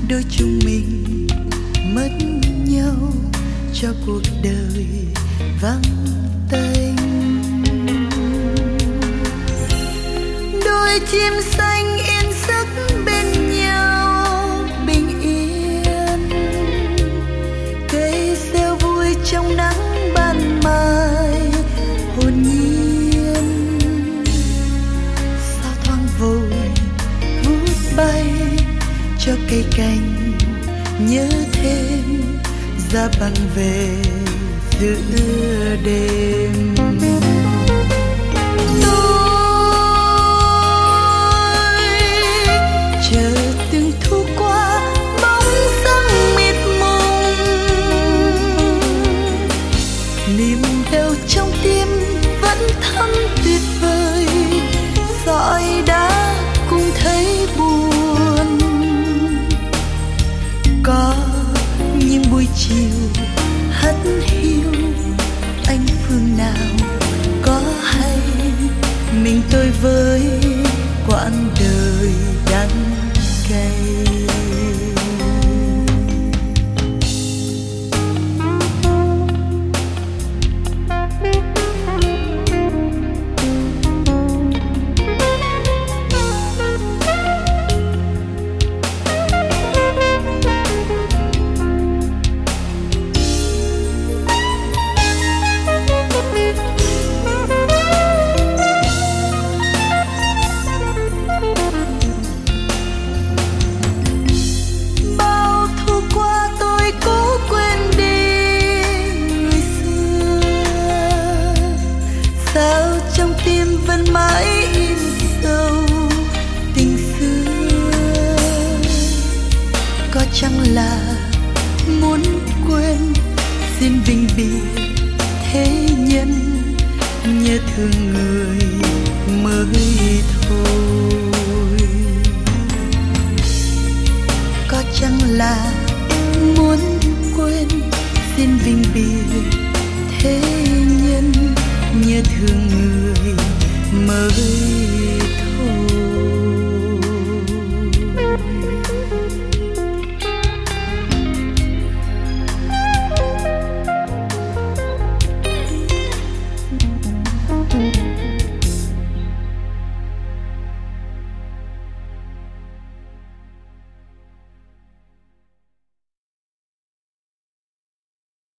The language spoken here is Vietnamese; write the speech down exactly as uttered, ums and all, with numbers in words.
đôi chúng mình mất nhau cho cuộc đời vắng tênh. Đôi chim xanh yên giấc bên nhau bình yên, cây reo vui trong nắng ban mai hồn nhiên. Sao thoáng vội vút bay cho cây cành nhớ thêm ra băng về giữa đêm. Tôi chờ từng thu qua bóng dáng mịt mùng, niềm đau trong tim vẫn thắm tuyệt vời, dõi đã cũng thấy buồn. Có những buổi chiều hắt hiu anh phương nào có hay mình tôi với quãng đời đắng cay. Vẫn mãi in sâu tình xưa, có chăng là muốn quên xin vĩnh biệt thế nhân, nhớ thương người mới thôi. Có chăng là muốn quên xin vĩnh biệt thế nhân, nhớ thương người mới